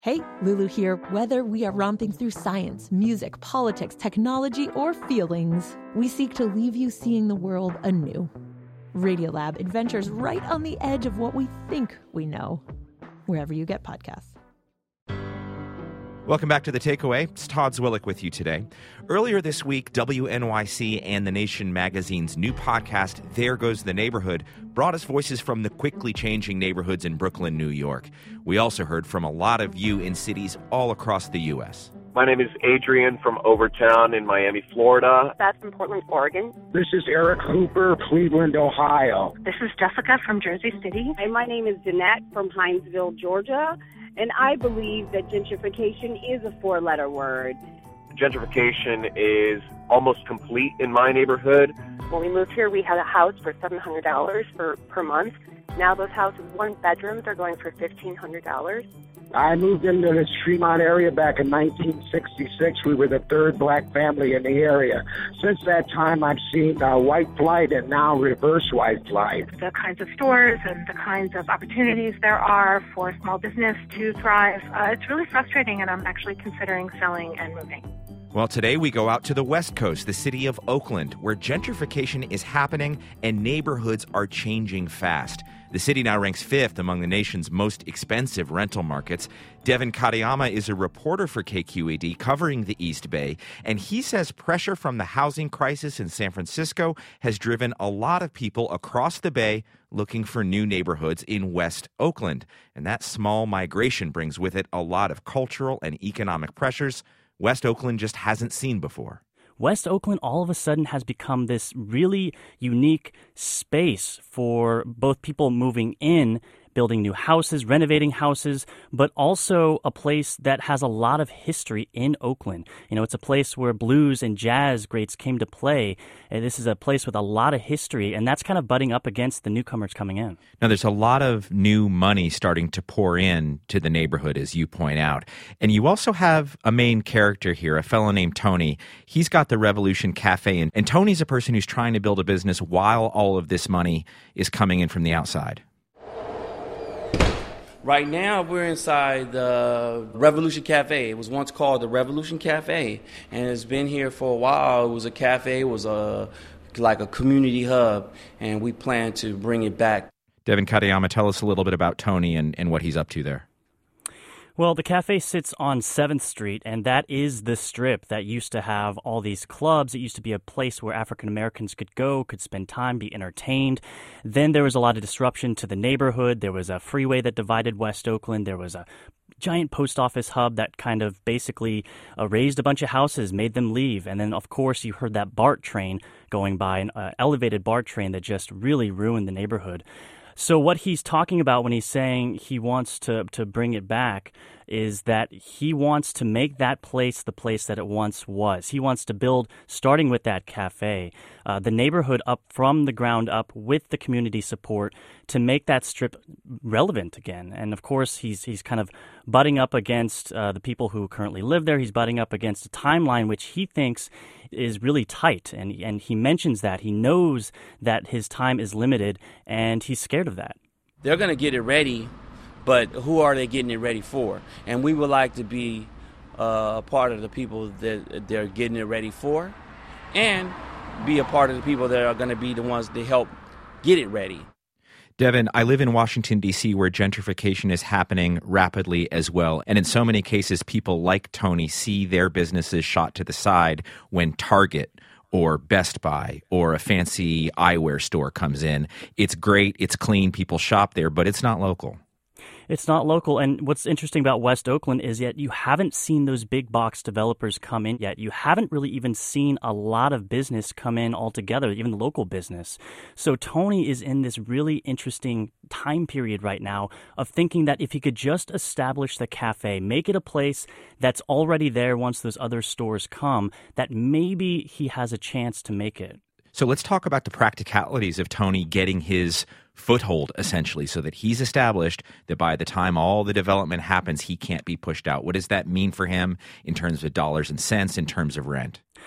Hey, Lulu here. Whether we are romping through science, music, politics, technology, or feelings, we seek to leave you seeing the world anew. Radiolab adventures right on the edge of what we think we know, wherever you get podcasts. Welcome back to The Takeaway. It's Todd Zwillich with you today. Earlier this week, WNYC and The Nation magazine's new podcast, There Goes the Neighborhood, brought us voices from the quickly changing neighborhoods in Brooklyn, New York. We also heard from a lot of you in cities all across the U.S. My name is Adrian from Overtown in Miami, Florida. Beth from Portland, Oregon. This is Eric Hooper, Cleveland, Ohio. This is Jessica from Jersey City. And my name is Danette from Hinesville, Georgia. And I believe that gentrification is a four-letter word. Gentrification is almost complete in my neighborhood. When we moved here, we had a house for $700 per month. Now those houses, one bedrooms, are going for $1,500. I moved into this Tremont area back in 1966. We were the third black family in the area. Since that time, I've seen white flight and now reverse white flight. The kinds of stores and the kinds of opportunities there are for small business to thrive, it's really frustrating, and I'm actually considering selling and moving. Well, today we go out to the West Coast, the city of Oakland, where gentrification is happening and neighborhoods are changing fast. The city now ranks fifth among the nation's most expensive rental markets. Devin Katayama is a reporter for KQED covering the East Bay, and he says pressure from the housing crisis in San Francisco has driven a lot of people across the Bay looking for new neighborhoods in West Oakland. And that small migration brings with it a lot of cultural and economic pressures West Oakland just hasn't seen before. West Oakland all of a sudden has become this really unique space for both people moving in, building new houses, renovating houses, but also a place that has a lot of history in Oakland. You know, it's a place where blues and jazz greats came to play. And this is a place with a lot of history, and that's kind of butting up against the newcomers coming in. Now, there's a lot of new money starting to pour in to the neighborhood, as you point out. And you also have a main character here, a fellow named Tony. He's got the Revolution Cafe, and Tony's a person who's trying to build a business while all of this money is coming in from the outside. Right now, we're inside the Revolution Cafe. It was once called the Revolution Cafe, and it's been here for a while. It was a cafe, it was like a community hub, and we plan to bring it back. Devin Katayama, tell us a little bit about Tony and what he's up to there. Well, the cafe sits on 7th Street, and that is the strip that used to have all these clubs. It used to be a place where African Americans could go, could spend time, be entertained. Then there was a lot of disruption to the neighborhood. There was a freeway that divided West Oakland. There was a giant post office hub that kind of basically raised a bunch of houses, made them leave. And then, of course, you heard that BART train going by, an elevated BART train that just really ruined the neighborhood. So what he's talking about when he's saying he wants to bring it back is that he wants to make that place the place that it once was. He wants to build, starting with that cafe, the neighborhood up from the ground up with the community support to make that strip relevant again. And of course, he's kind of butting up against the people who currently live there. He's butting up against a timeline which he thinks is really tight. And he mentions that. He knows that his time is limited, and he's scared of that. They're going to get it ready, but who are they getting it ready for? And we would like to be a part of the people that they're getting it ready for, and be a part of the people that are going to be the ones to help get it ready. Devin, I live in Washington, D.C., where gentrification is happening rapidly as well. And in so many cases, people like Tony see their businesses shot to the side when Target or Best Buy or a fancy eyewear store comes in. It's great, it's clean, people shop there, but it's not local. It's not local. And what's interesting about West Oakland is yet you haven't seen those big box developers come in yet. You haven't really even seen a lot of business come in altogether, even local business. So Tony is in this really interesting time period right now of thinking that if he could just establish the cafe, make it a place that's already there once those other stores come, that maybe he has a chance to make it. So let's talk about the practicalities of Tony getting his foothold, essentially, so that he's established that by the time all the development happens, he can't be pushed out. What does that mean for him in terms of dollars and cents, in terms of rent?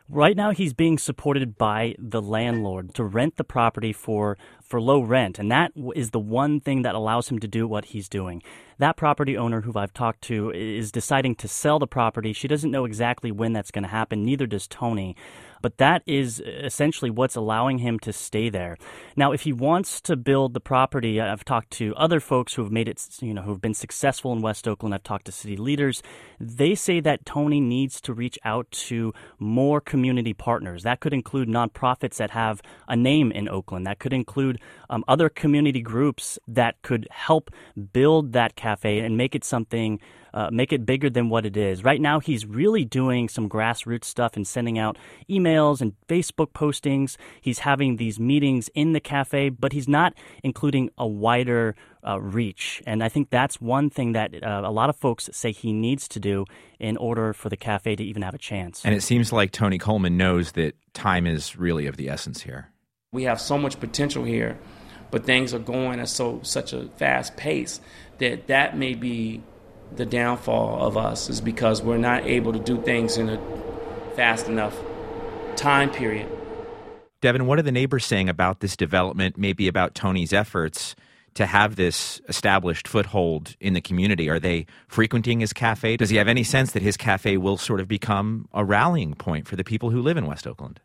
Right now, he's being supported by the landlord to rent the property for low rent, and that is the one thing that allows him to do what he's doing. That property owner who I've talked to is deciding to sell the property. She doesn't know exactly when that's going to happen, neither does Tony. But that is essentially what's allowing him to stay there. Now, if he wants to build the property, I've talked to other folks who have made it, who've been successful in West Oakland. I've talked to city leaders. They say that Tony needs to reach out to more community partners. That could include nonprofits that have a name in Oakland. That could include other community groups that could help build that cafe and make it something, make it bigger than what it is. Right now, he's really doing some grassroots stuff and sending out emails and Facebook postings. He's having these meetings in the cafe, but he's not including a wider reach. And I think that's one thing that a lot of folks say he needs to do in order for the cafe to even have a chance. And it seems like Tony Coleman knows that time is really of the essence here. We have so much potential here, but things are going at such a fast pace that may be the downfall of us, is because we're not able to do things in a fast enough time period. Devin, what are the neighbors saying about this development, maybe about Tony's efforts to have this established foothold in the community? Are they frequenting his cafe? Does he have any sense that his cafe will sort of become a rallying point for the people who live in West Oakland?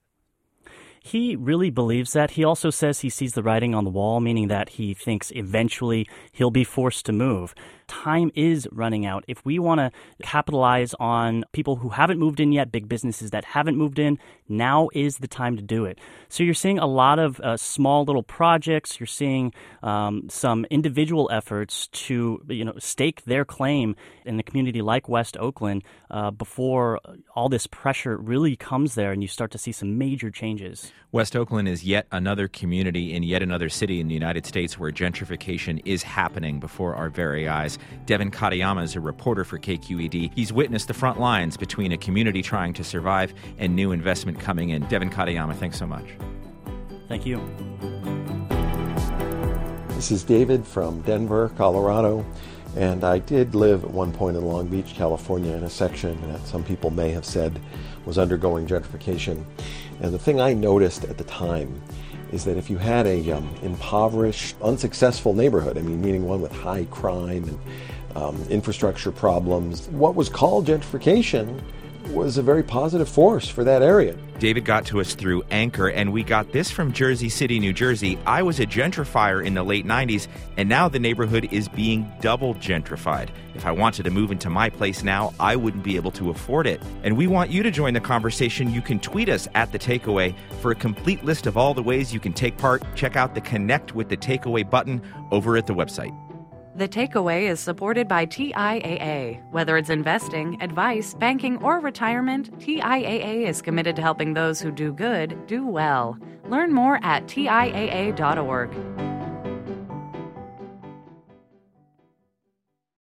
He really believes that. He also says he sees the writing on the wall, meaning that he thinks eventually he'll be forced to move. Time is running out. If we want to capitalize on people who haven't moved in yet, big businesses that haven't moved in, now is the time to do it. So you're seeing a lot of small little projects. You're seeing some individual efforts to stake their claim in the community like West Oakland before all this pressure really comes there and you start to see some major changes. West Oakland is yet another community in yet another city in the United States where gentrification is happening before our very eyes. Devin Katayama is a reporter for KQED. He's witnessed the front lines between a community trying to survive and new investment coming in. Devin Katayama, thanks so much. Thank you. This is David from Denver, Colorado, and I did live at one point in Long Beach, California, in a section that some people may have said was undergoing gentrification. And the thing I noticed at the time is that if you had a impoverished, unsuccessful neighborhood, meaning one with high crime and infrastructure problems, what was called gentrification was a very positive force for that area. David got to us through Anchor, and we got this from Jersey City, New Jersey. I was a gentrifier in the late 90s, and now the neighborhood is being double gentrified. If I wanted to move into my place now, I wouldn't be able to afford it. And we want you to join the conversation. You can tweet us at The Takeaway. For a complete list of all the ways you can take part, check out the Connect with The Takeaway button over at the website. The Takeaway is supported by TIAA. Whether it's investing, advice, banking, or retirement, TIAA is committed to helping those who do good do well. Learn more at TIAA.org.